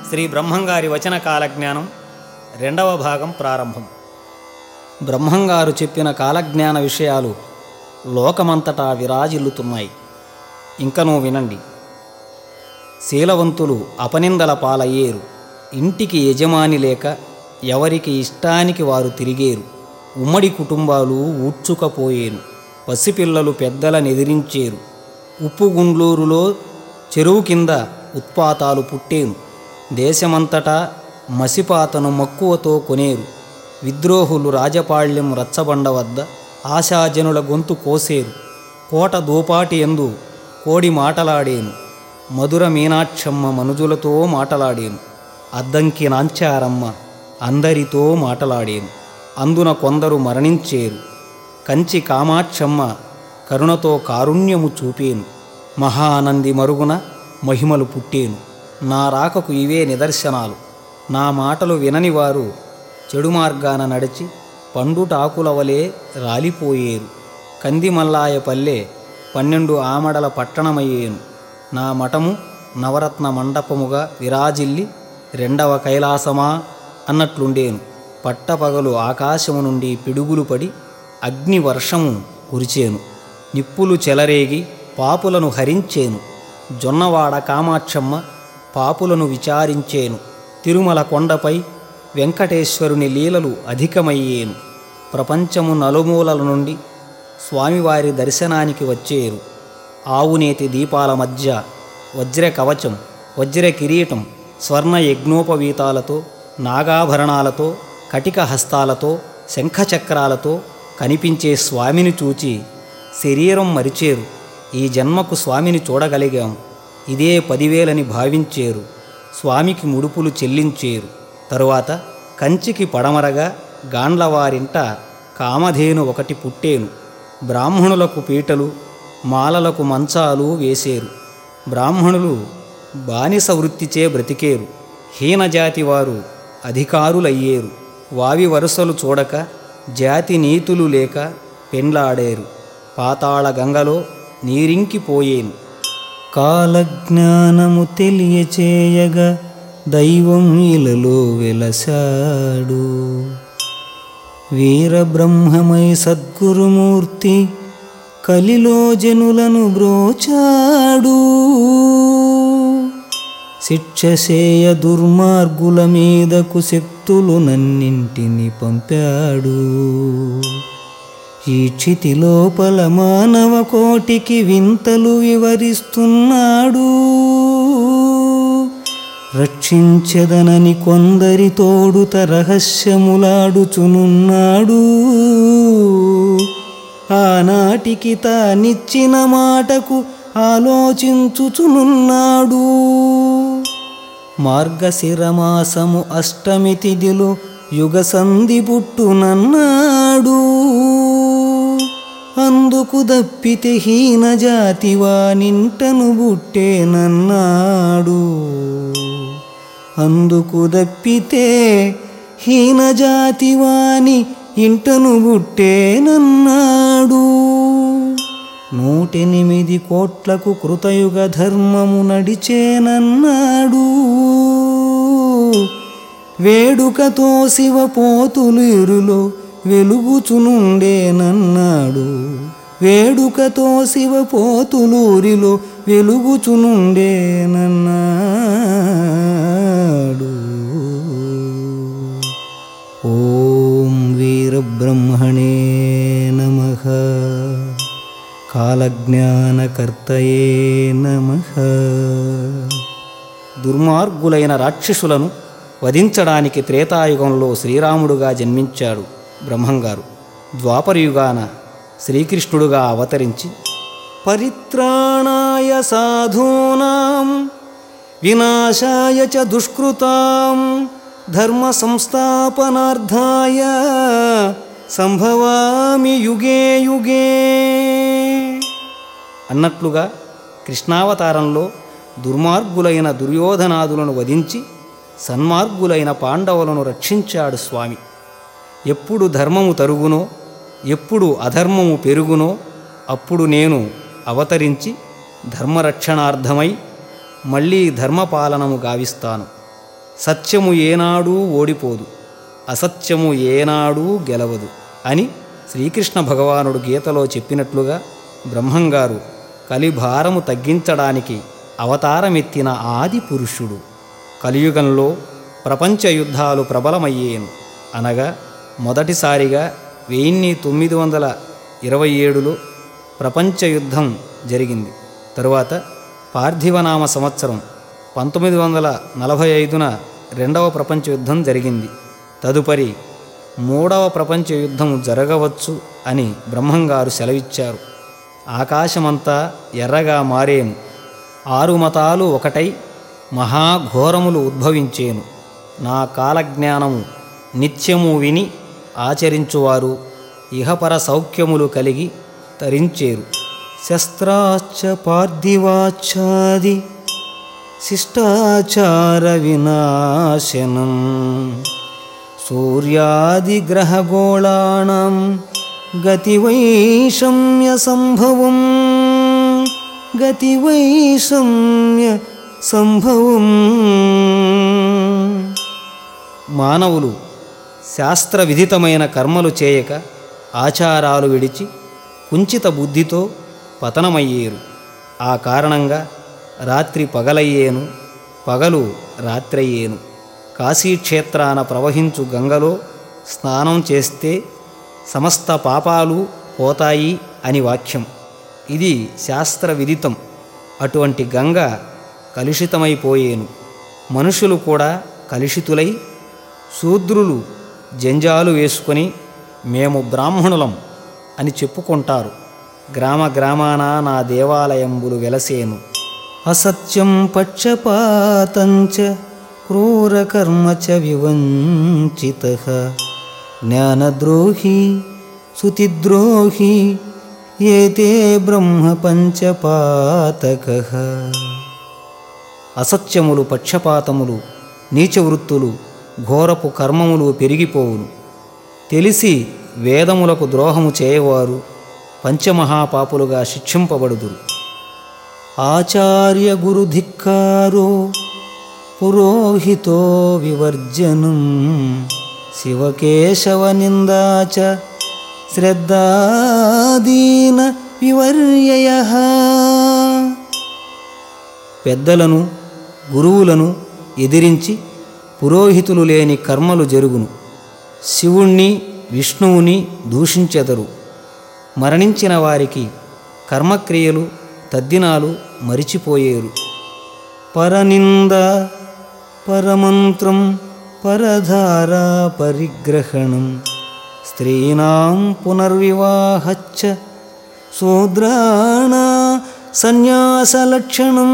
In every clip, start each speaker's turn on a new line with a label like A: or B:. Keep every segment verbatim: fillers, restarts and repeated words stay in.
A: శ్రీ బ్రహ్మంగారి వచన కాలజ్ఞానం రెండవ భాగం ప్రారంభం. బ్రహ్మంగారు చెప్పిన కాలజ్ఞాన విషయాలు లోకమంతటా విరాజిల్లుతున్నాయి. ఇంకనూ వినండి. శీలవంతులు అపనిందల పాలయ్యేరు. ఇంటికి యజమాని లేక ఎవరికి ఇష్టానికి వారు తిరిగేరు. ఉమ్మడి కుటుంబాలు ఊడ్చుకపోయేను. పసిపిల్లలు పెద్దలనెదిరించేరు. ఉప్పుగుండ్లూరులో చెరువు కింద ఉత్పాతాలు పుట్టేను. దేశమంతటా మసిపాతను మక్కువతో కొనేరు. విద్రోహులు రాజపాళ్యం రచ్చబండ వద్ద ఆశాజనుల గొంతు కోసేరు. కోట దూపాటి యందు కోడి మాటలాడేను. మధుర మీనాక్షమ్మ మనుజులతో మాటలాడేను. అద్దంకి నాంచారమ్మ అందరితో మాటలాడేను. అందున కొందరు మరణించేరు. కంచి కామాక్షమ్మ కరుణతో కారుణ్యము చూపేను. మహానంది మరుగున మహిమలు పుట్టేను. నా రాకకు ఇవే నిదర్శనాలు. నా మాటలు వినని వారు చెడు మార్గాన నడిచి పండుటాకుల వలె రాలిపోయేరు. కందిమల్లాయ పల్లె పన్నెండు ఆమడల పట్టణమయ్యేను. నా మఠము నవరత్న మండపముగా విరాజిల్లి రెండవ కైలాసమా అన్నట్లుండేను. పట్టపగలు ఆకాశము నుండి పిడుగులు పడి అగ్ని వర్షము కురిచేను. నిప్పులు చెలరేగి పాపులను హరించేను. జొన్నవాడ కామాక్షమ్మ పాపులను విచారించేను. తిరుమల కొండపై వెంకటేశ్వరుని లీలలు అధికమయ్యేను. ప్రపంచము నలుమూలల నుండి స్వామివారి దర్శనానికి వచ్చేరు. ఆవునేతి దీపాల మధ్య వజ్ర కవచం, వజ్ర కిరీటం, స్వర్ణ యజ్ఞోపవీతాలతో, నాగాభరణాలతో, కటిక హస్తాలతో, శంఖచక్రాలతో కనిపించే స్వామిని చూచి శరీరం మరిచేరు. ఈ జన్మకు స్వామిని చూడగలిగాం, ఇదే పదివేలని భావించేరు. స్వామికి ముడుపులు చెల్లించేరు. తరువాత కంచికి పడమరగా గాండ్లవారింట కామధేను ఒకటి పుట్టేను. బ్రాహ్మణులకు పీటలు, మాలలకు మంచాలు వేసేరు. బ్రాహ్మణులు బానిస వృత్తిచే బ్రతికేరు. హీనజాతి వారు అధికారులయ్యేరు. వావి వరుసలు చూడక జాతి నీతులు లేక పెండ్లాడేరు. పాతాళ గంగలో నీరింకిపోయేను. కాలజ్ఞానము తెలియచేయగా దైవం ఇలలో వెలసాడు. వీరబ్రహ్మమై సద్గురుమూర్తి కలిలో జనులను బ్రోచాడు. శిక్షసేయ దుర్మార్గుల మీదకు శక్తులు నన్నింటిని పంపాడు. ఈ క్షితి లోపల మానవ కోటికి వింతలు వివరిస్తున్నాడు. రక్షించెదనని కొందరి తోడుత రహస్యములాడుచునున్నాడు. ఆనాటికి తానిచ్చిన మాటకు ఆలోచించుచునున్నాడు. మార్గశిరమాసము అష్టమి తిథిలో యుగ సంధి పుట్టునన్నాడు. అందుకు దప్పితే హీన జాతివానింటను బుట్టేనన్నాడు. అందుకు దప్పితే హీన జాతివాని ఇంటను బుట్టేనన్నాడు. నూటెనిమిది కోట్లకు కృతయుగ ధర్మము నడిచేనన్నాడు. వేడుకతో శివపోతులు ఇరులో వెలుగుచునుండేనన్నాడు. వేడుకతో శివపోతులూరిలో వెలుగుచునుండేనన్నాడు. ఓం వీరబ్రహ్మణే నమః. కాలజ్ఞానకర్తయే నమః. దుర్మార్గులైన రాక్షసులను వధించడానికి త్రేతాయుగంలో శ్రీరాముడుగా జన్మించాడు బ్రహ్మంగారు. ద్వాపరయుగాన శ్రీకృష్ణుడుగా అవతరించి పరిత్రాణాయ సాధూనాం వినాశాయ చ దుష్కృతాం ధర్మ సంస్థాపనార్థాయ సంభవామి యుగే యుగే అన్నట్లుగా కృష్ణావతారంలో దుర్మార్గులైన దుర్యోధనాదులను వధించి సన్మార్గులైన పాండవులను రక్షించాడు స్వామి. ఎప్పుడు ధర్మము తరుగునో, ఎప్పుడు అధర్మము పెరుగునో అప్పుడు నేను అవతరించి ధర్మరక్షణార్థమై మళ్ళీ ధర్మపాలనము గావిస్తాను. సత్యము ఏనాడూ ఓడిపోదు, అసత్యము ఏనాడూ గెలవదు అని శ్రీకృష్ణ భగవానుడు గీతలో చెప్పినట్లుగా బ్రహ్మంగారు కలిభారము తగ్గించడానికి అవతారమెత్తిన ఆది పురుషుడు. కలియుగంలో ప్రపంచ యుద్ధాలు ప్రబలమయ్యేను. అనగా మొదటిసారిగా వెయ్యి తొమ్మిది వందల ఇరవై ఏడులో ప్రపంచ యుద్ధం జరిగింది. తరువాత పార్థివనామ సంవత్సరం పంతొమ్మిది వందల నలభై ఐదున రెండవ ప్రపంచ యుద్ధం జరిగింది. తదుపరి మూడవ ప్రపంచ యుద్ధం జరగవచ్చు అని బ్రహ్మంగారు సెలవిచ్చారు. ఆకాశమంతా ఎర్రగా మారేను, ఆరు మతాలు ఒకటై మహాఘోరములు ఉద్భవించేను. నా కాలజ్ఞానము నిత్యము విని ఆచరించువారు ఇహపర సౌఖ్యములు కలిగి తరించేరు. శస్త్రాచ్చ పార్థివాచ్ఛాది శిష్టాచార వినాశనం సూర్యాదిగ్రహగోళానాం గతివైషమ్య సంభవం గతివైషమ్య సంభవం. మానవులు శాస్త్ర విధితమైన కర్మలు చేయక ఆచారాలు విడిచి కుంచిత బుద్ధితో పతనమయ్యేరు. ఆ కారణంగా రాత్రి పగలయ్యేను, పగలు రాత్రయ్యేను. కాశీక్షేత్రాన ప్రవహించు గంగలో స్నానం చేస్తే సమస్త పాపాలు పోతాయి అని వాక్యం. ఇది శాస్త్ర విదితం. అటువంటి గంగ కలుషితమైపోయేను. మనుషులు కూడా కలుషితులై శూద్రులు జంజాలు వేసుకొని మేము బ్రాహ్మణులం అని చెప్పుకుంటారు. గ్రామ గ్రామాన నా దేవాలయంబులు వెలసేను. అసత్యం పక్షపాతంచ క్రూరకర్మ చ వివంచితః జ్ఞానద్రోహి శృతిద్రోహి ఏతే బ్రహ్మ పంచపాతకః. అసత్యములు, పక్షపాతములు, నీచవృత్తులు, ఘోరపు కర్మములు పెరిగిపోవును. తెలిసి వేదములకు ద్రోహము చేయవారు పంచమహాపాపులుగా శిక్షింపబడుదురు. ఆచార్య గురుధిక్కారో పురోహితో వివర్జనం శివకేశవ నిందాచ శ్రద్ధాదీన వివర్యయః. పెద్దలను గురువులను ఎదిరించి పురోహితులు లేని కర్మలు జరుగును. శివుణ్ణి విష్ణువుని దూషించెదరు. మరణించిన వారికి కర్మక్రియలు తద్దినాలు మరిచిపోయేరు. పరనింద పరమంత్రం పరధారా పరిగ్రహణం స్త్రీణాం పునర్వివాహచ్చ శూద్రాణ సన్యాసలక్షణం.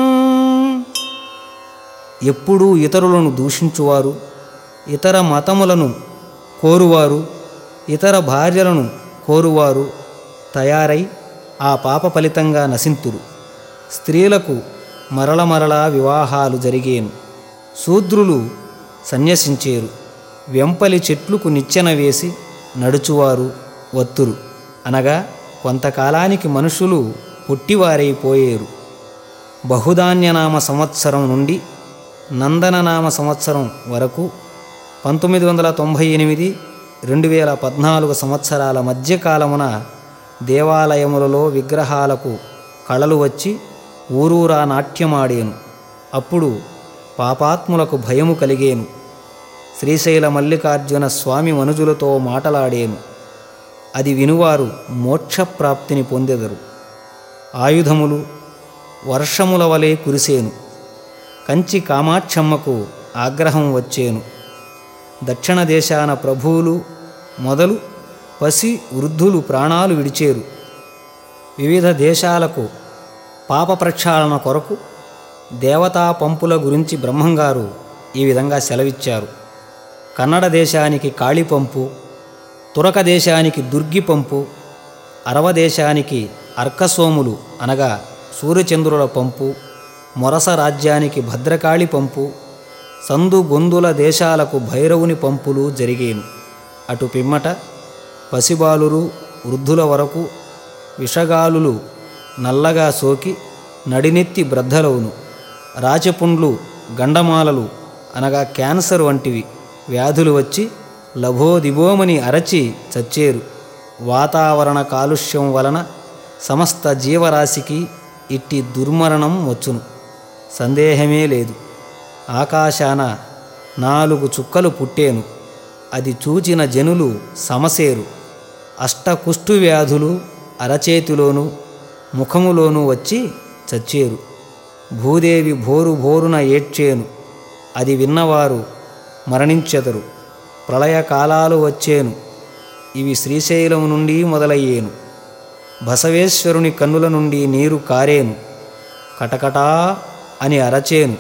A: ఎప్పుడూ ఇతరులను దూషించువారు, ఇతర మతములను కోరువారు, ఇతర భార్యలను కోరువారు తయారై ఆ పాప ఫలితంగా నశింతురు. స్త్రీలకు మరల మరలా వివాహాలు జరిగేను. శూద్రులు సన్యసించేరు. వెంపలి చెట్లుకు నిచ్చెన వేసి నడుచువారు వత్తురు. అనగా కొంతకాలానికి మనుషులు పొట్టివారైపోయేరు. బహుధాన్యనామ సంవత్సరం నుండి నందననామ సంవత్సరం వరకు పంతొమ్మిది వందల తొంభై ఎనిమిది రెండు వేల పద్నాలుగు సంవత్సరాల మధ్యకాలమున దేవాలయములలో విగ్రహాలకు కళలు వచ్చి ఊరూరా నాట్యమాడేను. అప్పుడు పాపాత్ములకు భయము కలిగేను. శ్రీశైల మల్లికార్జున స్వామి మనుజులతో మాటలాడేను. అది వినువారు మోక్షప్రాప్తిని పొందెదరు. ఆయుధములు వర్షముల వలె కురిసేను. కంచి కామాక్షమ్మకు ఆగ్రహం వచ్చేను. దక్షిణ దేశాన ప్రభువులు మొదలు పసి వృద్ధులు ప్రాణాలు విడిచేరు. వివిధ దేశాలకు పాప ప్రక్షాళన కొరకు దేవతా పంపుల గురించి బ్రహ్మంగారు ఈ విధంగా సెలవిచ్చారు. కన్నడ దేశానికి కాళీ పంపు, తురక దేశానికి దుర్గి పంపు, అరవ దేశానికి అర్కసోములు అనగా సూర్యచంద్రుల పంపు, మొరస రాజ్యానికి భద్రకాళి పంపు, సందు గొందుల దేశాలకు భైరవుని పంపులు జరిగేను. అటు పిమ్మట పసిబాలురు వృద్ధుల వరకు విషగాలులు నల్లగా సోకి నడినెత్తి బ్రద్దలవును. రాచపుండ్లు గండమాలలు అనగా క్యాన్సర్ వంటివి వ్యాధులు వచ్చి లభోదిబోమని అరచి చచ్చేరు. వాతావరణ కాలుష్యం వలన సమస్త జీవరాశికి ఇట్టి దుర్మరణం వచ్చును, సందేహమే లేదు. ఆకాశాన నాలుగు చుక్కలు పుట్టేను, అది చూచిన జనులు సమసేరు. అష్టకుష్టు వ్యాధులు అరచేతిలోనూ ముఖములోనూ వచ్చి చచ్చేరు. భూదేవి భోరు భోరున ఏడ్చేను, అది విన్నవారు మరణించెదరు. ప్రళయకాలాలు వచ్చేను, ఇవి శ్రీశైలం నుండి మొదలయ్యేను. బసవేశ్వరుని కన్నుల నుండి నీరు కారేను, కటకటా అని అరచేను,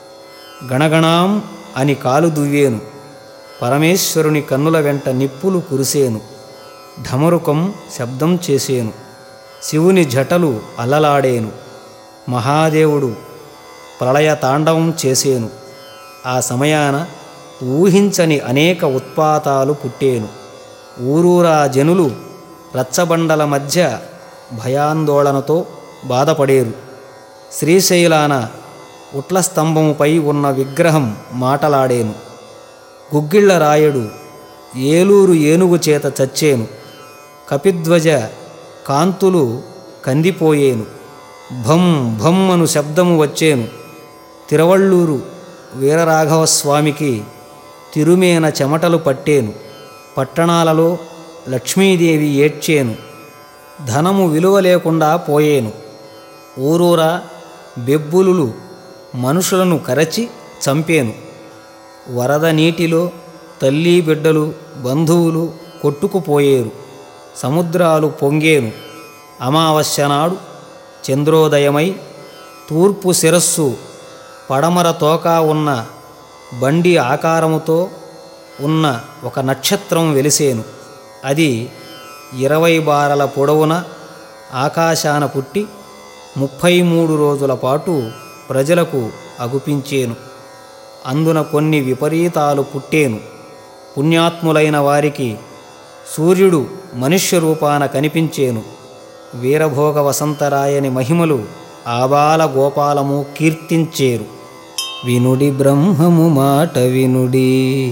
A: గణగణాం అని కాలు దువ్వేను. పరమేశ్వరుని కన్నుల వెంట నిప్పులు కురిసేను, ఢమరుకం శబ్దం చేసేను, శివుని జటలు అల్లలాడేను. మహాదేవుడు ప్రళయ తాండవం చేసేను. ఆ సమయాన ఊహించని అనేక ఉత్పాతాలు పుట్టేను. ఊరూరా జనులు రచ్చబండల మధ్య భయాందోళనతో బాధపడేరు. శ్రీశైలాన ఉట్ల స్తంభముపై ఉన్న విగ్రహం మాటలాడేను. గుగ్గిళ్ల రాయుడు ఏలూరు ఏనుగు చేత చచ్చేను. కపిధ్వజ కాంతులు కందిపోయేను. భం భం అను శబ్దము వచ్చేను. తిరువళ్ళూరు వీరరాఘవస్వామికి తిరుమేన చెమటలు పట్టేను. పట్టణాలలో లక్ష్మీదేవి ఏడ్చేను, ధనము విలువ లేకుండా పోయేను. ఊరూరా బెబ్బులులు మనుషులను కరచి చంపేను. వరద నీటిలో తల్లి బిడ్డలు బంధువులు కొట్టుకుపోయేరు. సముద్రాలు పొంగేను. అమావాస్య నాడు చంద్రోదయమై తూర్పు శిరస్సు పడమర తోక ఉన్న బండి ఆకారముతో ఉన్న ఒక నక్షత్రం వెలిసేను. అది ఇరవై బారల పొడవున ఆకాశాన పుట్టి ముప్పై మూడు రోజుల పాటు ప్రజలకు అగుపించేను. అందున కొన్ని విపరీతాలు పుట్టేను. పుణ్యాత్ములైన వారికి సూర్యుడు మనుష్య రూపాన కనిపించేను. వీరభోగ వసంతరాయని మహిమలు ఆబాల గోపాలము కీర్తించేరు. వినుడి బ్రహ్మము మాట వినుడి,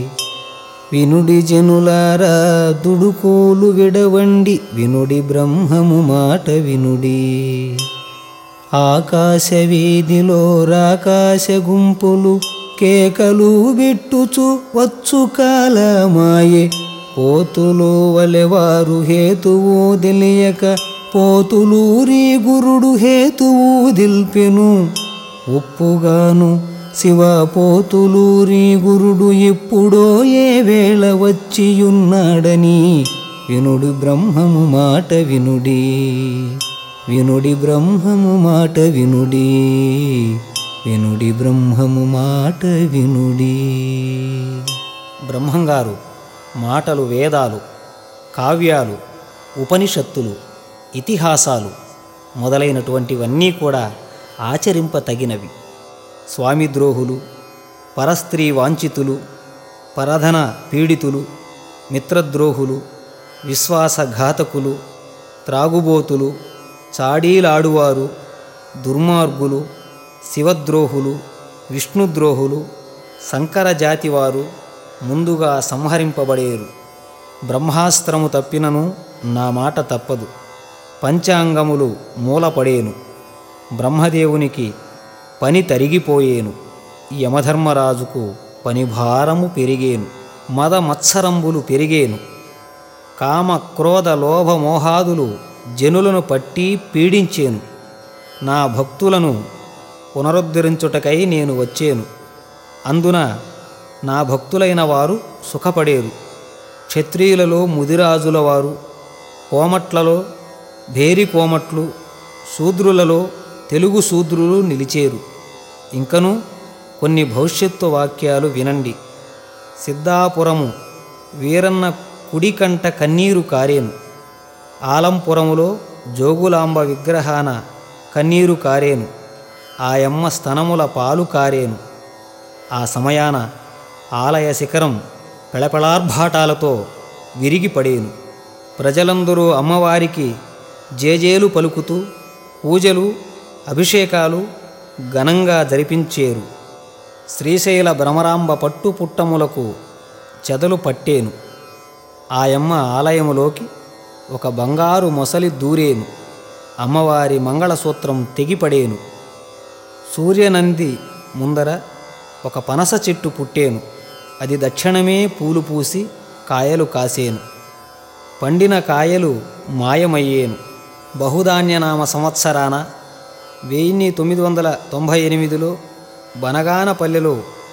A: వినుడి జనులారా దుడుకోలు విడవండి, వినుడి బ్రహ్మము మాట వినుడి. ఆకాశ వీధిలో రాకాశ గుంపులు కేకలు బిట్టుచు వచ్చు కాలమాయే, పోతులు వలెవారు హేతువు తెలియక పోతులూరి గురుడు హేతువు దిల్పెను. ఒప్పుగాను శివ పోతులూరి గురుడు ఎప్పుడో ఏ వేళ వచ్చియున్నాడని, వినుడి బ్రహ్మము మాట వినుడి, వినుడి బ్రహ్మము మాట వినుడి, వినుడి బ్రహ్మము మాట వినుడి. బ్రహ్మంగారు మాటలు వేదాలు, కావ్యాలు, ఉపనిషత్తులు, ఇతిహాసాలు మొదలైనటువంటివన్నీ కూడా ఆచరింపతగినవి. స్వామిద్రోహులు, పరస్త్రీ వాంఛితులు, పరధన పీడితులు, మిత్రద్రోహులు, విశ్వాసఘాతకులు, త్రాగుబోతులు, చాడీలాడువారు, దుర్మార్గులు, శివద్రోహులు, విష్ణుద్రోహులు, సంకరజాతివారు ముందుగా సంహరింపబడేరు. బ్రహ్మాస్త్రము తప్పినను నా మాట తప్పదు. పంచాంగములు మూలపడేను. బ్రహ్మదేవునికి పని తరిగిపోయేను. యమధర్మరాజుకు పనిభారము పెరిగేను. మద మత్సరంబులు పెరిగేను. కామ క్రోధ లోభ మోహాదులు జనులను పట్టి పీడించేను. నా భక్తులను పునరుద్ధరించుటకై నేను వచ్చేను. అందున నా భక్తులైన వారు సుఖపడేరు. క్షత్రియులలో ముదిరాజుల వారు, కోమట్లలో భేరి కోమట్లు, శూద్రులలో తెలుగు శూద్రులు నిలిచేరు. ఇంకను కొన్ని భవిష్యత్తు వాక్యాలు వినండి. సిద్ధాపురము వీరన్న కుడికంట కన్నీరు కారేను. ఆలంపురములో జోగులాంబ విగ్రహాన కన్నీరు కారేను. ఆయమ్మ స్తనముల పాలు కారేను. ఆ సమయాన ఆలయ శిఖరం పెళపెళార్భాటాలతో విరిగిపడేను. ప్రజలందరూ అమ్మవారికి జేజేలు పలుకుతూ పూజలు అభిషేకాలు ఘనంగా జరిపించేరు. శ్రీశైల భ్రమరాంబ పట్టు పుట్టములకు చెదలు పట్టేను. ఆయమ్మ ఆలయములోకి ఒక బంగారు మొసలి దూరేను. అమ్మవారి మంగళసూత్రం తెగిపడేను. సూర్యనంది ముందర ఒక పనస చెట్టు పుట్టేను. అది దక్షిణమే పూలు పూసి కాయలు కాసేను. పండిన కాయలు మాయమయ్యేను. బహుధాన్యనామ సంవత్సరాన వెయ్యి తొమ్మిది వందల తొంభై ఎనిమిదిలో బనగానపల్లెలో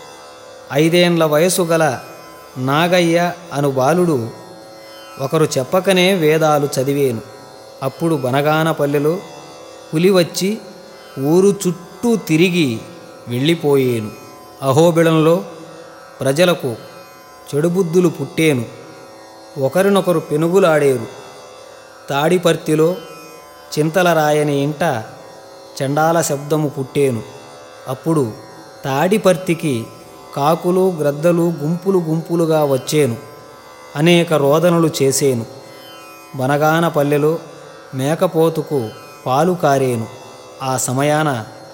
A: ఐదేండ్ల వయసు గల నాగయ్య అను బాలుడు ఒకరు చెప్పకనే వేదాలు చదివేను. అప్పుడు బనగానపల్లెలో పులి వచ్చి ఊరు చుట్టూ తిరిగి వెళ్ళిపోయేను. అహోబిళంలో ప్రజలకు చెడుబుద్ధులు పుట్టేను. ఒకరినొకరు పెనుగులాడేరు. తాడిపర్తిలో చింతల రాయని ఇంట చండాల శబ్దము పుట్టేను. అప్పుడు తాడిపర్తికి కాకులు గ్రద్దలు గుంపులు గుంపులుగా వచ్చేను. అనేక రోదనలు చేసేను. బనగానపల్లెలో మేకపోతుకు పాలు కారేను. ఆ సమయాన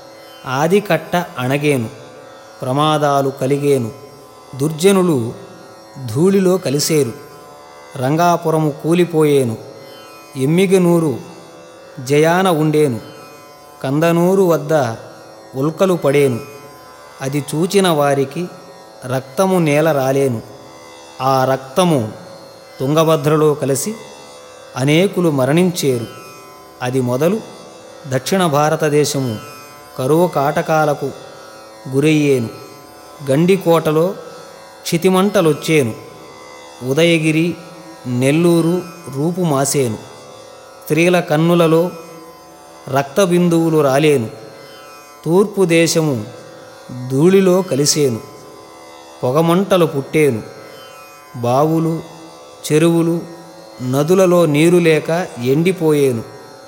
A: ఆదికట్ట అణగేను. ప్రమాదాలు కలిగేను. దుర్జనులు ధూళిలో కలిసేరు. రంగాపురము కూలిపోయేను. ఎమ్మిగనూరు జయాన ఉండేను. కందనూరు వద్ద ఉల్కలు పడేను. అది చూచిన వారికి రక్తము నేల రాలేను. ఆ రక్తము తుంగభద్రలో కలిసి అనేకులు మరణించేరు. అది మొదలు దక్షిణ భారతదేశము కరువు కాటకాలకు గురయ్యేను. గండికోటలో క్షితిమంటలొచ్చేను. ఉదయగిరి నెల్లూరు రూపుమాసేను. స్త్రీల కన్నులలో రక్తబిందువులు రాలేను. తూర్పు దేశము ధూళిలో కలిసేను. పొగమంటలు పుట్టేను. బావులు చెరువులు నదులలో నీరు లేక ఎండిపోయేను.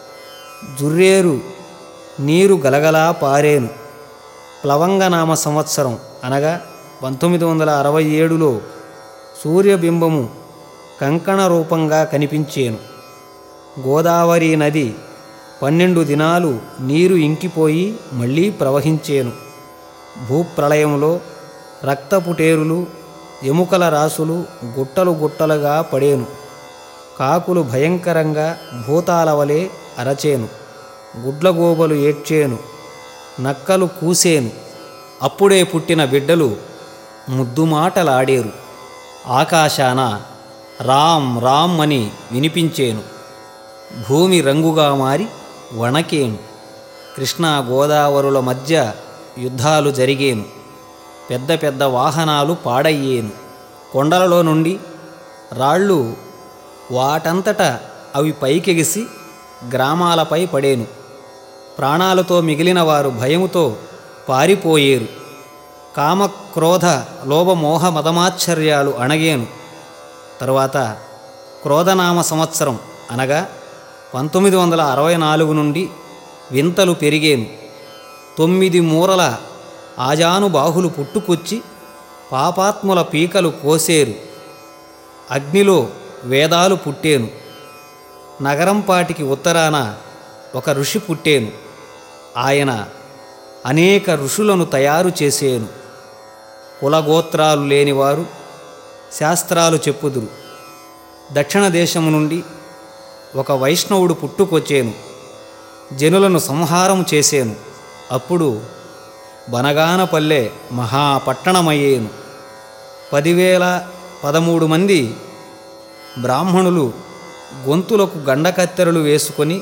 A: జుర్రేరు నీరు గలగలా పారేను. ప్లవంగనామ సంవత్సరం అనగా పంతొమ్మిది వందల అరవై ఏడులో సూర్యబింబము కంకణ రూపంగా కనిపించేను. గోదావరి నది పన్నెండు దినాలు నీరు ఇంకిపోయి మళ్ళీ ప్రవహించేను. భూప్రళయంలో రక్తపుటేరులు ఎముకల రాసులు గుట్టలు గుట్టలుగా పడేను. కాకులు భయంకరంగా భూతాల వలె అరచేను. గుడ్లగోబలు ఏడ్చేను. నక్కలు కూసేను. అప్పుడే పుట్టిన బిడ్డలు ముద్దుమాటలాడేరు. ఆకాశాన రామ్ రామ్ అని వినిపించేను. భూమి రంగుగా మారి వణకేను. కృష్ణా గోదావరుల మధ్య యుద్ధాలు జరిగేను. పెద్ద పెద్ద వాహనాలు పాడయ్యేను. కొండలలో నుండి రాళ్ళు వాటంతట అవి పైకెగిసి గ్రామాలపై పడేను. ప్రాణాలతో మిగిలిన వారు భయముతో పారిపోయేరు. కామక్రోధ లోభమోహ మదమాశ్చర్యాలు అణగేను. తరువాత క్రోధనామ సంవత్సరం అనగా పంతొమ్మిది వందల అరవై నాలుగు నుండి వింతలు పెరిగేను. తొమ్మిది మూరల ఆజానుబాహులు పుట్టుకొచ్చి పాపాత్ముల పీకలు కోసేరు. అగ్నిలో వేదాలు పుట్టేను. నగరంపాటికి ఉత్తరాన ఒక ఋషి పుట్టేను. ఆయన అనేక ఋషులను తయారు చేసేను. కులగోత్రాలు లేనివారు శాస్త్రాలు చెప్పుదురు. దక్షిణ దేశము నుండి ఒక వైష్ణవుడు పుట్టుకొచ్చేను. జనులను సంహారం చేసేను. అప్పుడు బనగానపల్లె మహాపట్టణమయ్యేను. పదివేల పదమూడు మంది బ్రాహ్మణులు గొంతులకు గండకత్తెరలు వేసుకొని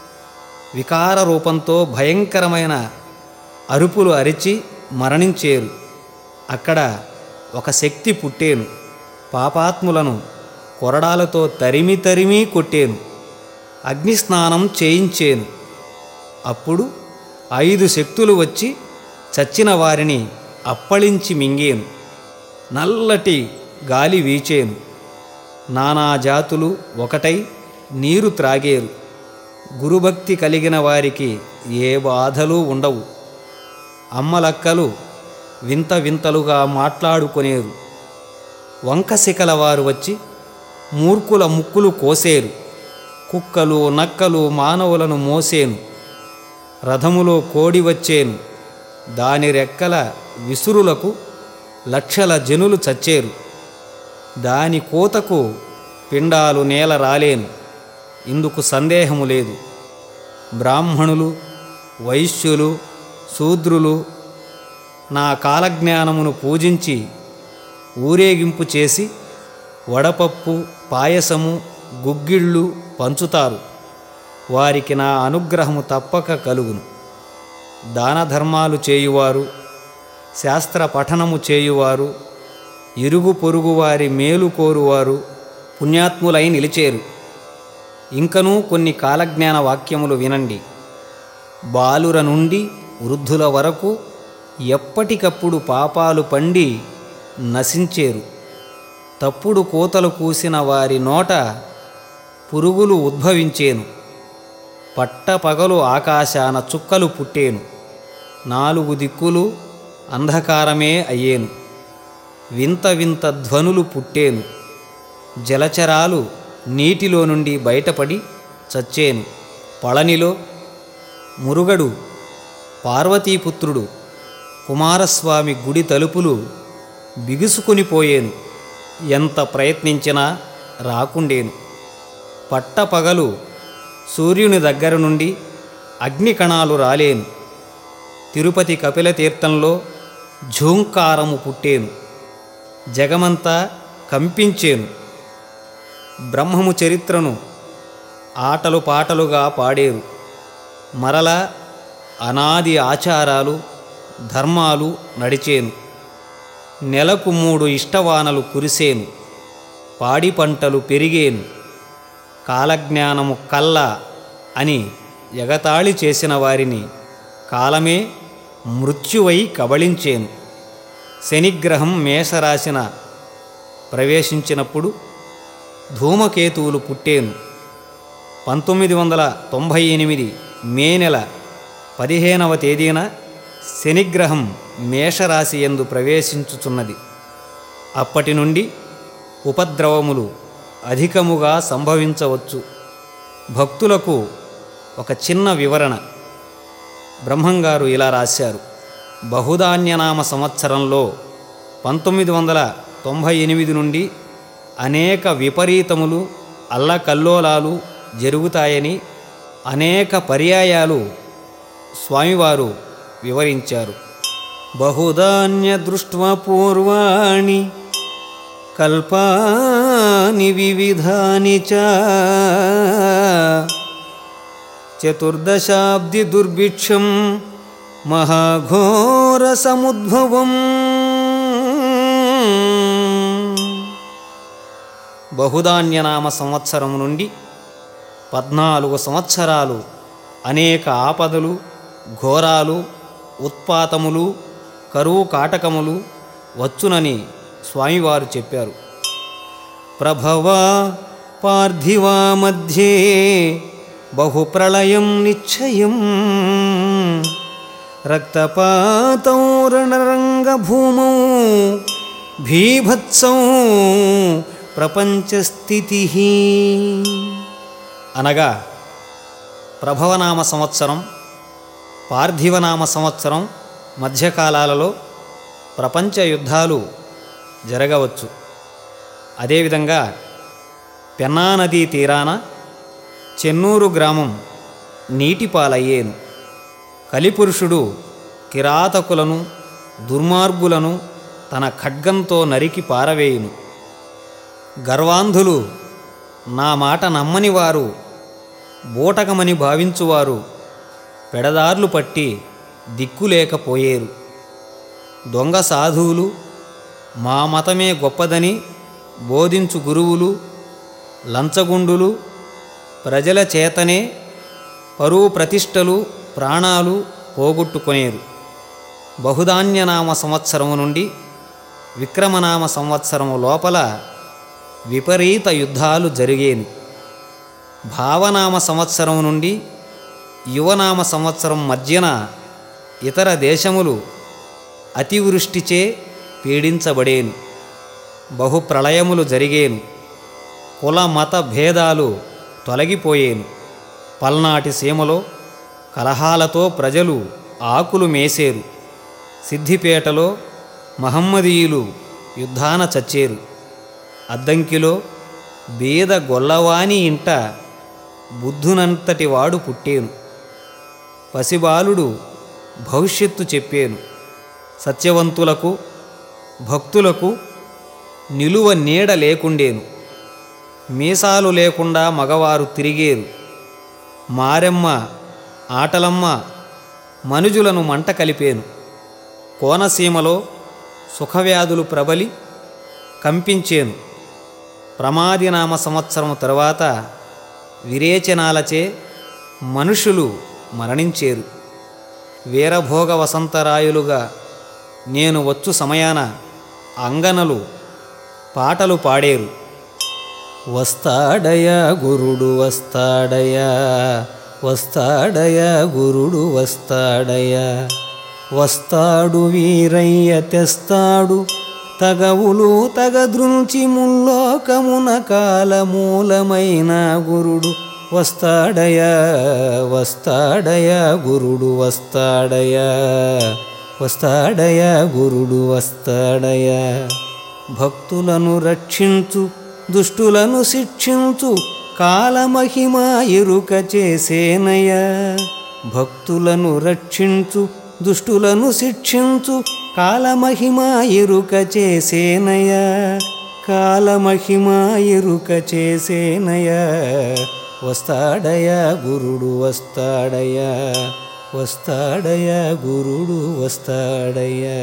A: వికార రూపంతో భయంకరమైన అరుపులు అరిచి మరణించేరు. అక్కడ ఒక శక్తి పుట్టేను. పాపాత్ములను కొరడాలతో తరిమి తరిమి కొట్టేను. అగ్నిస్నానం చేయించేను. అప్పుడు ఐదు శక్తులు వచ్చి చచ్చిన వారిని అప్పళించి మింగేను. నల్లటి గాలి వీచేను. నానా జాతులు ఒకటై నీరు త్రాగేరు. గురుభక్తి కలిగిన వారికి ఏ బాధలు ఉండవు. అమ్మలక్కలు వింత వింతలుగా మాట్లాడుకొనేరు. వంకశిఖల వారు వచ్చి మూర్ఖుల ముక్కులు కోసేరు. కుక్కలు నక్కలు మానవులను మోసేను. రథములో కోడి వచ్చేను. దాని రెక్కల విసురులకు లక్షల జనులు చచ్చేరు. దాని కోతకు పిండాలు నేల రాలేను, ఇందుకు సందేహము లేదు. బ్రాహ్మణులు, వైశ్యులు, శూద్రులు నా కాలజ్ఞానమును పూజించి ఊరేగింపు చేసి వడపప్పు, పాయసము, గుగ్గిళ్ళు పంచుతారు. వారికి నా అనుగ్రహము తప్పక కలుగును. దాన ధర్మాలు చేయువారు, శాస్త్ర పఠనము చేయువారు, ఇరుగు పొరుగు వారి మేలు కోరువారు పుణ్యాత్ములై నిలిచేరు. ఇంకనూ కొన్ని కాలజ్ఞాన వాక్యములు వినండి. బాలుర నుండి వృద్ధుల వరకు ఎప్పటికప్పుడు పాపాలు పండి నశించేరు. తప్పుడు కోతలు కూసిన వారి నోట పురుగులు ఉద్భవించేను. పట్టపగలు ఆకాశాన చుక్కలు పుట్టేను. నాలుగు దిక్కులు అంధకారమే అయ్యేను. వింత వింత ధ్వనులు పుట్టేను. జలచరాలు నీటిలో నుండి బయటపడి చచ్చేను. పళనిలో మురుగడు పార్వతీపుత్రుడు కుమారస్వామి గుడి తలుపులు బిగుసుకొనిపోయేను. ఎంత ప్రయత్నించినా రాకుండేను. పట్టపగలు సూర్యుని దగ్గర నుండి అగ్నికణాలు రాలేను. తిరుపతి కపిలతీర్థంలో ఝూంకారము పుట్టేను. జగమంతా కంపించేను. బ్రహ్మము చరిత్రను ఆటలు పాటలుగా పాడేరు. మరల అనాది ఆచారాలు, ధర్మాలు నడిచేను. నెలకు మూడు ఇష్టవానలు కురిసేను. పాడి పంటలు పెరిగేను. కాలజ్ఞానము కల్ల అని ఎగతాళి చేసిన వారిని కాలమే మృత్యువై కబళించేను. శనిగ్రహం మేషరాశిన ప్రవేశించినప్పుడు ధూమకేతువులు పుట్టేను. పంతొమ్మిది వందల తొంభై ఎనిమిది మే నెల పదిహేనవ తేదీన శనిగ్రహం మేషరాశి యందు ప్రవేశించుచున్నది. అప్పటి నుండి ఉపద్రవములు అధికముగా సంభవించవచ్చు. భక్తులకు ఒక చిన్న వివరణ. బ్రహ్మంగారు ఇలా రాశారు. బహుధాన్యనామ సంవత్సరంలో పంతొమ్మిది వందల తొంభై ఎనిమిది నుండి అనేక విపరీతములు, అల్లకల్లోలాలు జరుగుతాయని అనేక పర్యాయాలు స్వామివారు వివరించారు. బహుధాన్య దృష్ట్వా పూర్వాణి కల్పాని వివిధాని చ చతుర్దశాబ్ది దుర్భిక్షం మహాఘోర సముద్భవం. బహుధాన్యనామ సంవత్సరం నుండి పద్నాలుగు సంవత్సరాలు అనేక ఆపదలు, ఘోరాలు, ఉత్పాతములు, కరువు కాటకములు వచ్చునని స్వామివారు చెప్పారు. ప్రభవా పార్థివా మధ్యే బహుప్రళయం నిశ్చయం రక్తపాతం రణరంగభూమౌ భీభత్సం ప్రపంచస్థితి. అనగా ప్రభవనామ సంవత్సరం, పార్థివనామ సంవత్సరం మధ్యకాలాలలో ప్రపంచ యుద్ధాలు జరగవచ్చు. అదేవిధంగా పెన్నా నదీ తీరాన చెన్నూరు గ్రామం నీటిపాలయ్యేను. కలిపురుషుడు కిరాతకులను, దుర్మార్గులను తన ఖడ్గంతో నరికి పారవేయును. గర్వాంధులు, నా మాట నమ్మని వారు, బూటకమని భావించువారు పెడదార్లు పట్టి దిక్కులేకపోయేరు. దొంగ సాధువులు, మా మతమే గొప్పదని బోధించు గురువులు, లంచగుండులు ప్రజల చేతనే పరువు ప్రతిష్టలు, ప్రాణాలు పోగొట్టుకొనేరు. బహుధాన్యనామ సంవత్సరము నుండి విక్రమనామ సంవత్సరము లోపల విపరీత యుద్ధాలు జరిగేను. భావనామ సంవత్సరం నుండి యువనామ సంవత్సరం మధ్యన ఇతర దేశములు అతివృష్టిచే పీడించబడేను. బహుప్రళయములు జరిగేను. కుల మత భేదాలు తొలగిపోయేను. పల్నాటి సీమలో కలహాలతో ప్రజలు ఆకులు మేసేరు. సిద్దిపేటలో మహమ్మదీయులు యుద్ధాన చచ్చేరు. అద్దంకిలో బీద గొల్లవాని ఇంట బుద్ధునంతటి వాడు పుట్టేను. పసిబాలుడు భవిష్యత్తు చెప్పేను. సత్యవంతులకు భక్తులకు నిలువ నీడ లేకుండేను. మీసాలు లేకుండా మగవారు తిరిగేరు. మారెమ్మ ఆటలమ్మ మనుజులను మంట కలిపేను. కోనసీమలో సుఖవ్యాధులు ప్రబలి కంపించేను. ప్రమాదినామ సంవత్సరం తరువాత విరేచనాలచే మనుషులు మరణించేరు. వీరభోగ వసంతరాయులుగా నేను వచ్చు సమయాన అంగనలు పాటలు పాడేరు. వస్తాడయా గురుడు వస్తాడయా, వస్తాడయా గురుడు వస్తాడయా, వస్తాడు వీరయ్య తెస్తాడు తగవులు తగద్రుంచి ముల్లోకమున కాలమూలమైన గురుడు వస్తాడయా, వస్తాడయా గురుడు వస్తాడయా, వస్తాడయా గురుడు వస్తాడయా. భక్తులను రక్షించు దుష్టులను శిక్షించు కాలమహిమ ఎరుక చేసేనయ్యా. భక్తులను రక్షించు దుష్టులను శిక్షించు కాలమహిమ ఎరుక చేసేనయ్యా, కాలమహిమ ఎరుక చేసేనయ్యా. వస్తాడయా గురుడు వస్తాడయా, వస్తాడయా గురుడు వస్తాడయా.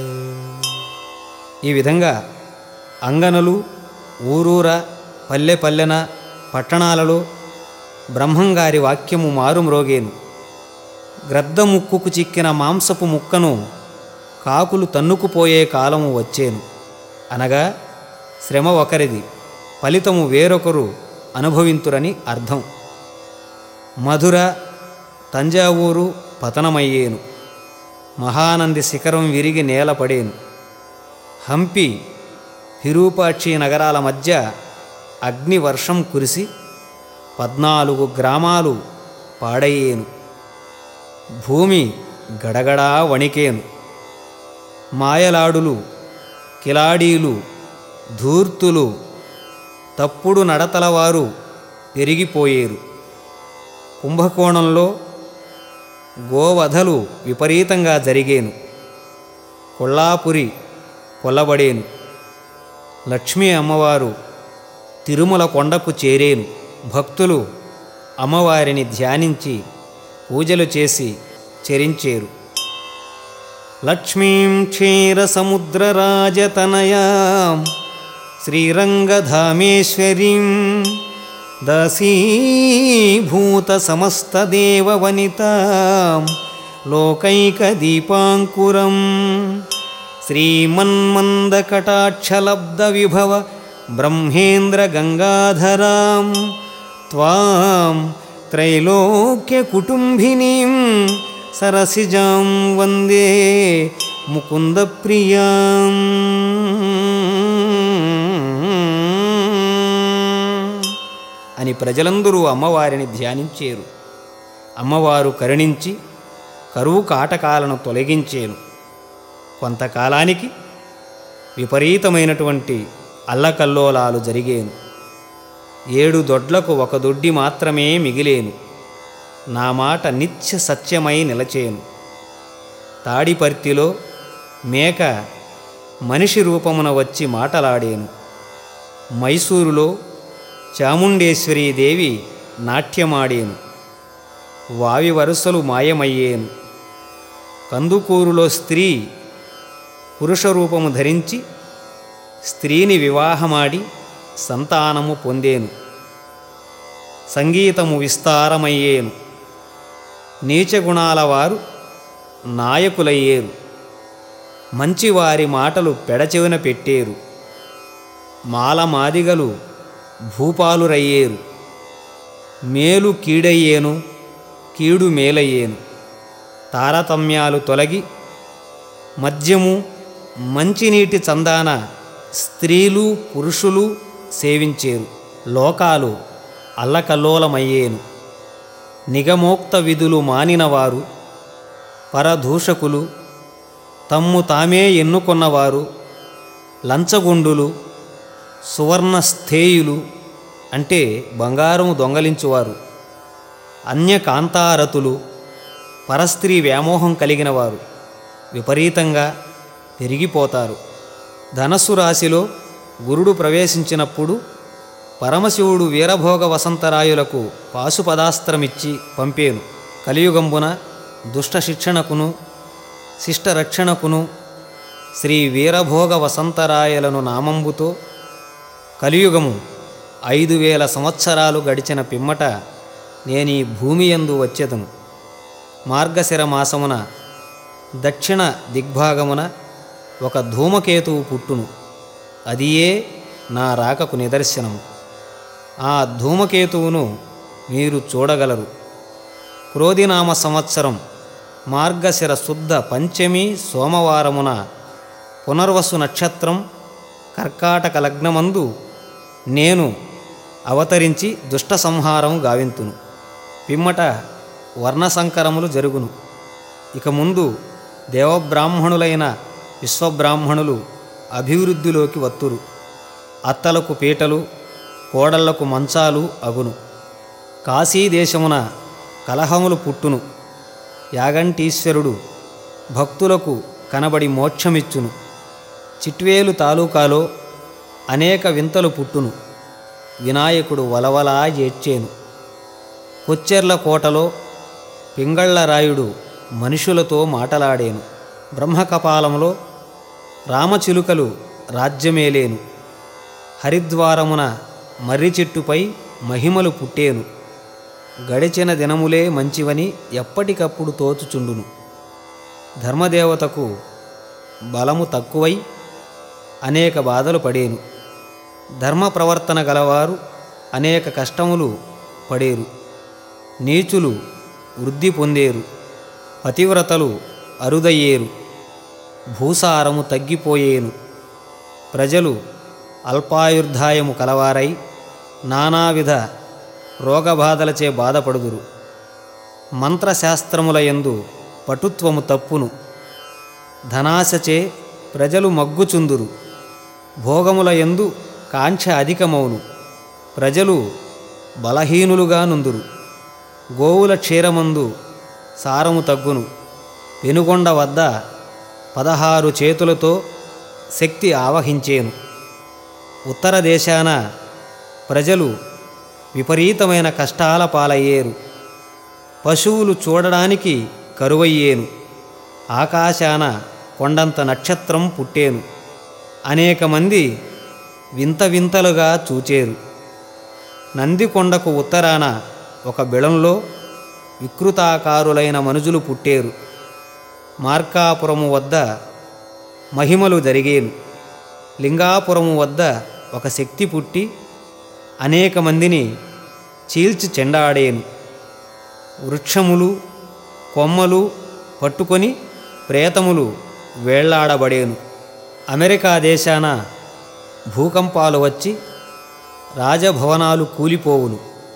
A: ఈ విధంగా అంగనలు ఊరూర పల్లె పల్లెన పట్టణాలలో బ్రహ్మంగారి వాక్యము మారుమ్రోగేను. గ్రద్ద ముక్కుకు చిక్కిన మాంసపు ముక్కను కాకులు తన్నుకుపోయే కాలము వచ్చేను. అనగా శ్రమ ఒకరిది, ఫలితము వేరొకరు అనుభవింతురని అర్థం. మధుర తంజావూరు పతనమయ్యేను. మహానంది శిఖరం విరిగి నేలపడేను. హంపి విరూపాక్షి నగరాల మధ్య అగ్నివర్షం కురిసి పద్నాలుగు గ్రామాలు పాడయ్యేను. భూమి గడగడా వణికేను. మాయలాడులు, కిలాడీలు, ధూర్తులు, తప్పుడు నడతలవారు పెరిగిపోయేరు. కుంభకోణంలో గోవధలు విపరీతంగా జరిగేను. కొల్లాపురి కొల్లబడేను. లక్ష్మీ అమ్మవారు తిరుమల కొండకు చేరేను. భక్తులు అమ్మవారిని ధ్యానించి పూజలు చేసి చెరించేరు. లక్ష్మీం క్షీరసముద్రరాజతనయాం శ్రీరంగధామేశ్వరీం దాసీభూత సమస్తదేవవనితాం లోకైకదీపాంకురం శ్రీమన్మందకటాక్షలబ్ధవిభవ బ్రహ్మేంద్ర గంగాధరాం త్వాం త్రైలోక్యకుటుంబినీం సరసిజాం వందే ముకుందప్రియాం. అని ప్రజలందరూ అమ్మవారిని ధ్యానించేరు. అమ్మవారు కరుణించి కరువు కాటకాలను తొలగించేను. కొంతకాలానికి విపరీతమైనటువంటి అల్లకల్లోలాలు జరిగేను. ఏడు దొడ్లకు ఒక దొడ్డి మాత్రమే మిగిలేను. నా మాట నిత్య సత్యమై నిలచేను. తాడిపర్తిలో మేక మనిషి రూపమున వచ్చి మాటలాడేను. మైసూరులో చాముండేశ్వరీదేవి నాట్యమాడేను. వావి వరుసలు మాయమయ్యేను. కందుకూరులో స్త్రీ పురుష రూపము ధరించి స్త్రీని వివాహమాడి సంతానము పొందేను. సంగీతము విస్తారమయ్యేను. నీచగుణాల వారు నాయకులయ్యేరు. మంచివారి మాటలు పెడచెవిన పెట్టేరు. మాలమాదిగలు భూపాలురయ్యేరు. మేలు కీడయ్యేను, కీడు మేలయ్యేను. తారతమ్యాలు తొలగి మద్యము మంచినీటి చందాన స్త్రీలు పురుషులు సేవించేరు. లోకాలు అల్లకల్లోలమయ్యేను. నిగమోక్త విధులు మానినవారు, పరదూషకులు, తమ్ము తామే ఎన్నుకొన్నవారు, లంచగొండులు, సువర్ణ స్థేయులు అంటే బంగారము దొంగలించువారు, అన్యకాంతారతులు, పరస్త్రీ వ్యామోహం కలిగిన వారు విపరీతంగా పెరిగిపోతారు. ధనస్సు రాశిలో గురుడు ప్రవేశించినప్పుడు పరమశివుడు వీరభోగ వసంతరాయులకు పాశుపదాస్త్రమిచ్చి పంపేను. కలియుగంబున దుష్ట శిక్షణకును శిష్టరక్షణకును శ్రీ వీరభోగ వసంతరాయలను నామంబుతో కలియుగము ఐదు వేల సంవత్సరాలు గడిచిన పిమ్మట నేనీ భూమి యందు వచ్చెదను. మార్గశిర మాసమున దక్షిణ దిగ్భాగమున ఒక ధూమకేతువు పుట్టును. అదియే నా రాకకు నిదర్శనము. ఆ ధూమకేతువును మీరు చూడగలరు. క్రోధినామ సంవత్సరం మార్గశిర శుద్ధ పంచమి సోమవారమున పునర్వసు నక్షత్రం కర్కాటక లగ్నమందు నేను అవతరించి దుష్ట సంహారం గావింతును. పిమ్మట వర్ణసంకరములు జరుగును. ఇక ముందు దేవబ్రాహ్మణులైన విశ్వబ్రాహ్మణులు అభివృద్ధిలోకి వత్తురు. అత్తలకు పీటలు, కోడళ్లకు మంచాలు అగును. కాశీదేశమున కలహములు పుట్టును. యాగంటీశ్వరుడు భక్తులకు కనబడి మోక్షమిచ్చును. చిట్వేలు తాలూకాలో అనేక వింతలు పుట్టును. వినాయకుడు వలవలా ఏడ్చేను. కొచ్చెర్ల కోటలో పింగళ్ళరాయుడు మనుషులతో మాటలాడేను. బ్రహ్మకపాలంలో రామచిలుకలు రాజ్యమేలేను. హరిద్వారమున మర్రి చెట్టుపై మహిమలు పుట్టేను. గడిచిన దినములే మంచివని ఎప్పటికప్పుడు తోచుచుండును. ధర్మదేవతకు బలము తక్కువై అనేక బాధలు పడేను. ధర్మ ప్రవర్తన గలవారు అనేక కష్టములు పడేరు. నీచులు వృద్ధి పొందేరు. పతివ్రతలు అరుదయ్యేరు. భూసారము తగ్గిపోయేను. ప్రజలు అల్పాయుర్ధాయము కలవారై నానావిధ రోగబాధలచే బాధపడుదురు. మంత్రశాస్త్రములయందు పటుత్వము తప్పును. ధనాశచే ప్రజలు మగ్గుచుందురు. భోగములయందు కాంక్ష అధికమౌను. ప్రజలు బలహీనులుగా నుందురు. గోవుల క్షీరమందు సారము తగ్గును. పెనుగొండ వద్ద పదహారు చేతులతో శక్తి ఆవహించేను. ఉత్తర దేశాన ప్రజలు విపరీతమైన కష్టాల పాలయ్యేరు. పశువులు చూడడానికి కరువయ్యేను. ఆకాశాన కొండంత నక్షత్రం పుట్టేను. అనేక మంది వింత వింతలుగా చూచేరు. నందికొండకు ఉత్తరాన ఒక బిళంలో వికృతాకారులైన మనుజులు పుట్టేరు. మార్కాపురము వద్ద మహిమలు జరిగేను. లింగాపురము వద్ద ఒక శక్తి పుట్టి అనేక మందిని చీల్చి చెండాడేను. వృక్షములు కొమ్మలు పట్టుకొని ప్రేతములు వేళ్లాడబడేను. అమెరికా దేశాన భూకంపాలు వచ్చి రాజభవనాలు కూలిపోవును.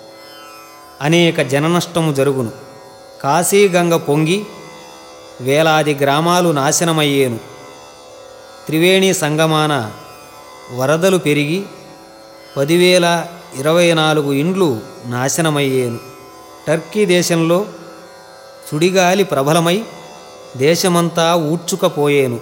A: అనేక జననష్టము జరుగును. కాశీగంగ పొంగి వేలాది గ్రామాలు నాశనమయ్యేను. త్రివేణి సంగమాన వరదలు పెరిగి పదివేల ఇరవై నాలుగు ఇండ్లు నాశనమయ్యేను. టర్కీ దేశంలో సుడిగాలి ప్రబలమై దేశమంతా ఊడ్చుకపోయేను.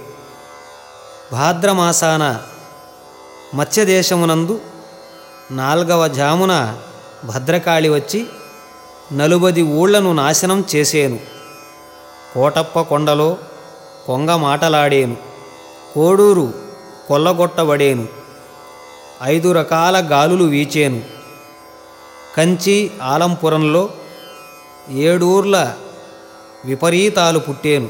A: భాద్రమాసాన మత్స్యదేశమునందు నాల్గవ జామున భద్రకాళి వచ్చి నలుబది ఊళ్లను నాశనం చేసేను. కోటప్ప కొండలో కొంగ మాటలాడేను. కోడూరు కొల్లగొట్టబడేను. ఐదు రకాల గాలులు వీచేను. కంచి ఆలంపురంలో ఏడూర్ల విపరీతాలు పుట్టేను.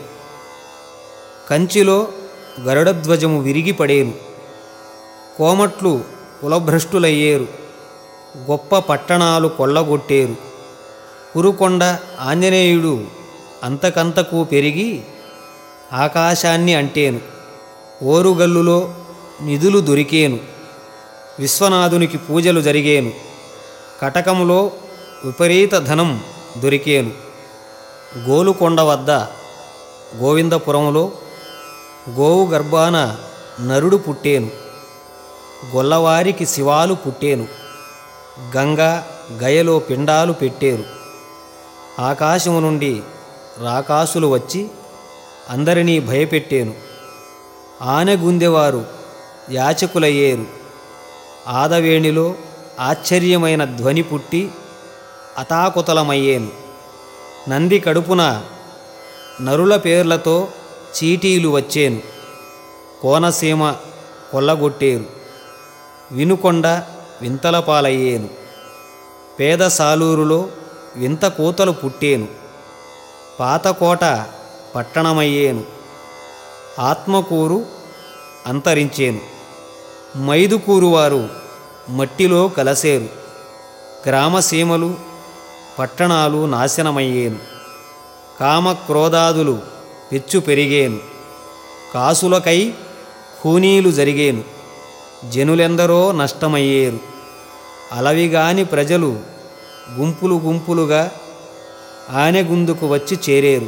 A: కంచిలో గరుడధ్వజము విరిగిపడేను. కోమట్లు కులభ్రష్టులయ్యేరు. గొప్ప పట్టణాలు కొల్లగొట్టేరు. కురుకొండ ఆంజనేయుడు అంతకంతకు పెరిగి ఆకాశాన్ని అంటేను. ఓరుగల్లులో నిధులు దొరికేను. విశ్వనాథునికి పూజలు జరిగేను. కటకములో విపరీత ధనం దొరికేను. గోలుకొండ వద్ద గోవిందపురములో గోవు గర్భాన నరుడు పుట్టేను, గొల్లవారికి శివాలు పుట్టేను, గంగా గయలో పిండాలు పెట్టేరు. ఆకాశము నుండి రాకాసులు వచ్చి అందరినీ భయపెట్టేను. ఆనెగుందెవారు యాచకులయ్యేరు. ఆదవేణిలో ఆశ్చర్యమైన ధ్వని పుట్టి అతాకుతలమయ్యేను. నంది కడుపున నరుల పేర్లతో చీటీలు వచ్చేను. కోనసీమ కొల్లగొట్టేరు. వినుకొండ వింతల పాలయ్యేను. పేద సాలూరులో వింత కూతలు పుట్టేను. పాతకోట పట్టణమయ్యేను. ఆత్మకూరు అంతరించేను. మైదుకూరువారు మట్టిలో కలసేరు. గ్రామసీమలు పట్టణాలు నాశనమయ్యేను. కామక్రోధాదులు పెచ్చు పెరిగేను. కాసులకై ఖూనీలు జరిగేను. జనులెందరో నష్టమయ్యేరు. అలవిగాని ప్రజలు గుంపులు గుంపులుగా ఆనెగుందుకు వచ్చి చేరేరు.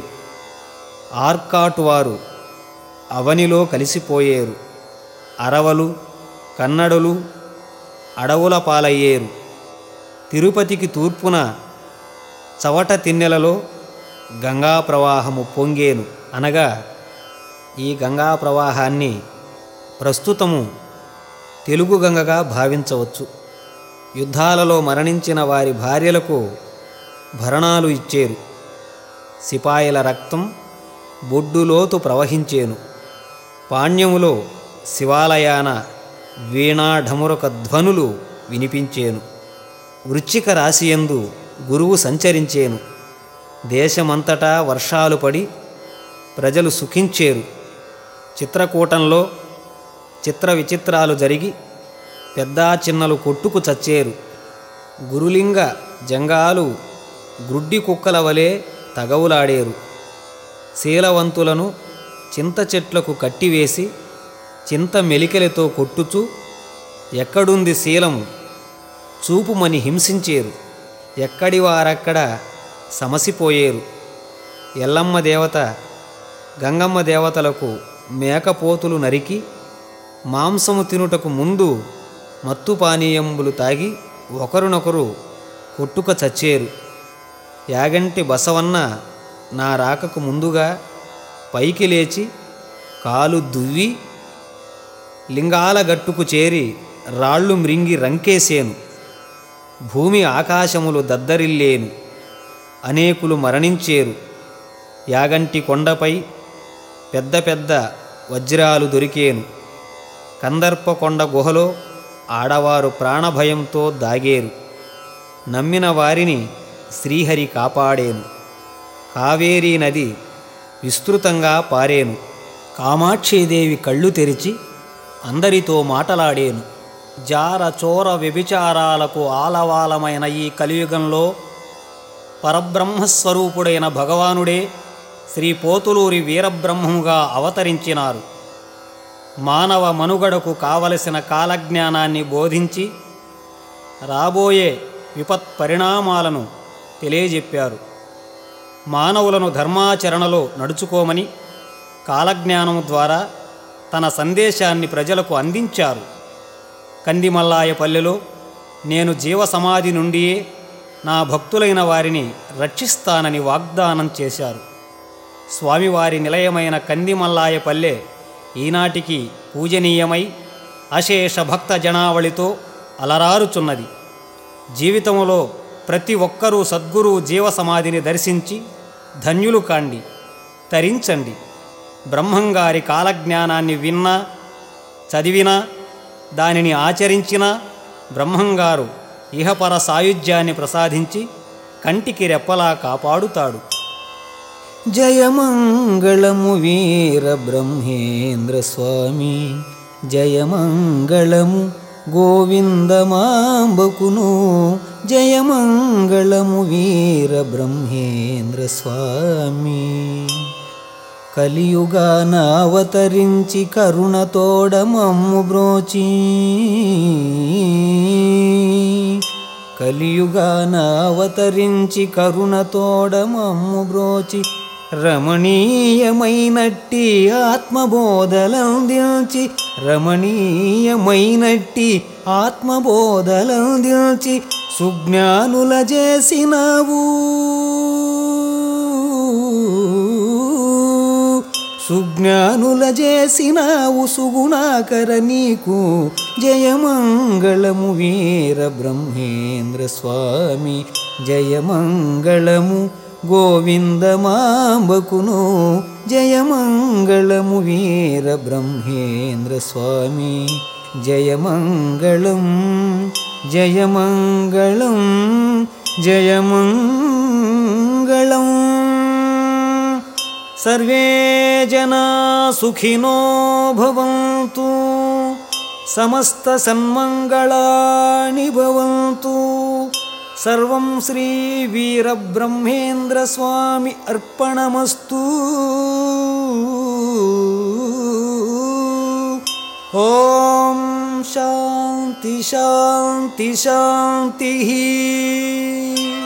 A: ఆర్కాటువారు అవనిలో కలిసిపోయేరు. అరవలు కన్నడులు అడవుల పాలయ్యేరు. తిరుపతికి తూర్పున చవట తిన్నెలలో గంగా ప్రవాహము పొంగేను. అనగా ఈ గంగా ప్రవాహాన్ని ప్రస్తుతము తెలుగు గంగగా భావించవచ్చు. యుద్ధాలలో మరణించిన వారి భార్యలకు భరణాలు ఇచ్చేరు. సిపాయిల రక్తం బొడ్డులోతు ప్రవహించేను. పాణ్యములో శివాలయాన వీణాఢమురక ధ్వనులు వినిపించేను. వృశ్చిక రాశియందు గురువు సంచరించేను. దేశమంతటా వర్షాలు పడి ప్రజలు సుఖించేరు. చిత్రకూటంలో చిత్ర విచిత్రాలు జరిగి పెద్దా చిన్నలు కొట్టుకు చచ్చేరు. గురులింగ జంగాలు గ్రుడ్డి కుక్కల వలె తగవులాడేరు. శీలవంతులను చింత చెట్లకు కట్టివేసి చింత మెలికలతో కొట్టుచు ఎక్కడుంది శీలము చూపుమని హింసించేరు. ఎక్కడి వారక్కడ సమసిపోయేరు. ఎల్లమ్మ దేవత గంగమ్మ దేవతలకు మేకపోతులు నరికి మాంసము తినుటకు ముందు మత్తు పానీయంబులు తాగి ఒకరినొకరు కొట్టుక చచ్చేరు. యాగంటి బసవన్న నా రాకకు ముందుగా పైకి లేచి కాలు దువ్వి లింగాల గట్టుకు చేరి రాళ్ళు మ్రింగి రంకేసేను. భూమి ఆకాశములు దద్దరిల్లేను. అనేకులు మరణించేరు. యాగంటి కొండపై పెద్ద పెద్ద వజ్రాలు దొరికేను. కందర్పకొండ గుహలో ఆడవారు ప్రాణభయంతో దాగేరు. నమ్మిన వారిని శ్రీహరి కాపాడేను. కావేరీ నది విస్తృతంగా పారేను. కామాక్షీదేవి కళ్ళు తెరిచి అందరితో మాటలాడేను. జార చోర వ్యభిచారాలకు ఆలవాలమైన ఈ కలియుగంలో పరబ్రహ్మస్వరూపుడైన భగవానుడే శ్రీ పోతులూరి వీరబ్రహ్మముగా అవతరించినారు. మానవ మనుగడకు కావలసిన కాలజ్ఞానాన్ని బోధించి రాబోయే విపత్ పరిణామాలను తెలియజెప్పారు. మానవులను ధర్మాచరణలో నడుచుకోమని కాలజ్ఞానము ద్వారా తన సందేశాన్ని ప్రజలకు అందించారు. కందిమల్లాయపల్లెలో నేను జీవసమాధి నుండియే నా భక్తులైన వారిని రక్షిస్తానని వాగ్దానం చేశారు. స్వామివారి నిలయమైన కందిమల్లాయపల్లె ఈనాటికి పూజనీయమై అశేష భక్త జనావళితో అలరారుచున్నది. జీవితంలో ప్రతి ఒక్కరూ సద్గురు జీవసమాధిని దర్శించి ధన్యులు కాండి, తరించండి. బ్రహ్మంగారి కాలజ్ఞానాన్ని విన్నా, చదివినా, దానిని ఆచరించినా బ్రహ్మంగారు ఇహపర సాయుధ్యాన్ని ప్రసాదించి కంటికి రెప్పలా కాపాడుతాడు. జయమంగళము వీర బ్రహ్మేంద్ర స్వామి, జయమంగళము గోవిందమాంబకును, జయమంగళము వీర బ్రహ్మేంద్ర స్వామి. కలియుగాన అవతరించి కరుణతోడ మమ్ము బ్రోచి, కలియుగాన అవతరించి కరుణతోడ మమ్ము బ్రోచి రమణీయమైనట్టి ఆత్మబోధలందించి రమణీయమైనట్టి ఆత్మబోధలందించి సుజ్ఞానుల చేసినావు సుజ్ఞానుల చేసినావు సుగుణాకర నీకు జయమంగళము వీర బ్రహ్మేంద్ర స్వామి జయమంగళము గోవిందమాంబకును జయమంగళము వీర బ్రహ్మేంద్ర స్వామి జయమంగళం జయమంగళం జయమంగళం. సర్వే జనా సుఖినో భవంతు సమస్త సన్మంగళాని భవంతు. సర్వం శ్రీ వీరబ్రహ్మేంద్ర స్వామి అర్పణమస్తు. ఓం శాంతి శాంతి శాంతి.